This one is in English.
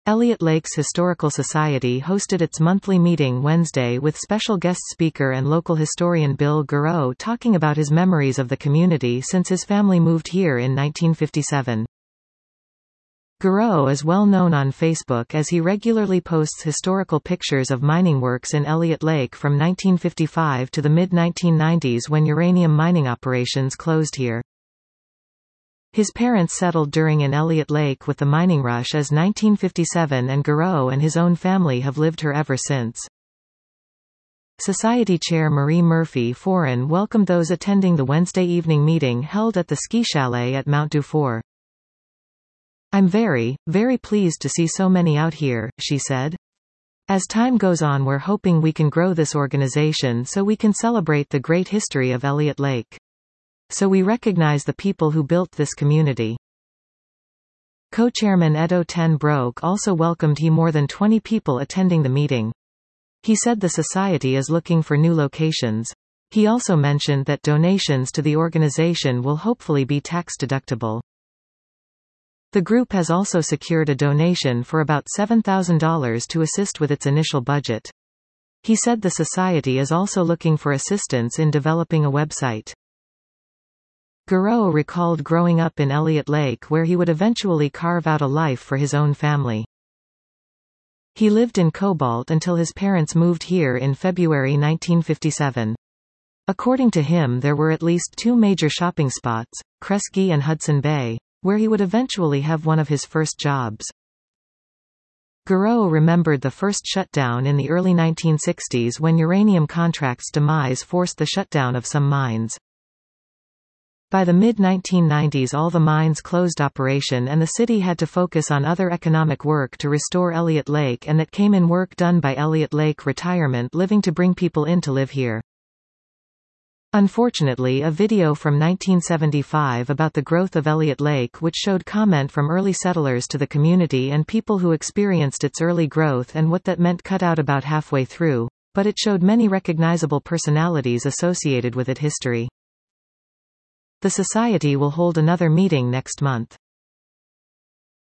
Elliott Lakes Historical Society hosted its monthly meeting Wednesday with special guest speaker and local historian Bill Gurrow talking about his memories of the community since his family moved here in 1957. Gurrow is well known on Facebook as he regularly posts historical pictures of mining works in Elliott Lake from 1955 to the mid-1990s when uranium mining operations closed here. His parents settled during an Elliott Lake with the mining rush as 1957 and Gurrow and his own family have lived here ever since. Society Chair Marie Murphy Foran welcomed those attending the Wednesday evening meeting held at the ski chalet at Mount Dufour. "I'm very, very pleased to see so many out here," she said. "As time goes on, we're hoping we can grow this organization so we can celebrate the great history of Elliott Lake. So we recognize the people who built this community." Co-chairman Edo Ten Broke also welcomed more than 20 people attending the meeting. He said the society is looking for new locations. He also mentioned that donations to the organization will hopefully be tax-deductible. The group has also secured a donation for about $7,000 to assist with its initial budget. He said the society is also looking for assistance in developing a website. Gurrow recalled growing up in Elliott Lake where he would eventually carve out a life for his own family. He lived in Cobalt until his parents moved here in February 1957. According to him, there were at least two major shopping spots, Kresge and Hudson Bay, where he would eventually have one of his first jobs. Gurrow remembered the first shutdown in the early 1960s when uranium contracts demise forced the shutdown of some mines. By the mid-1990s all the mines closed operation and the city had to focus on other economic work to restore Elliott Lake, and that came in work done by Elliott Lake Retirement Living to bring people in to live here. Unfortunately, a video from 1975 about the growth of Elliott Lake which showed comment from early settlers to the community and people who experienced its early growth and what that meant cut out about halfway through, but it showed many recognizable personalities associated with its history. The society will hold another meeting next month.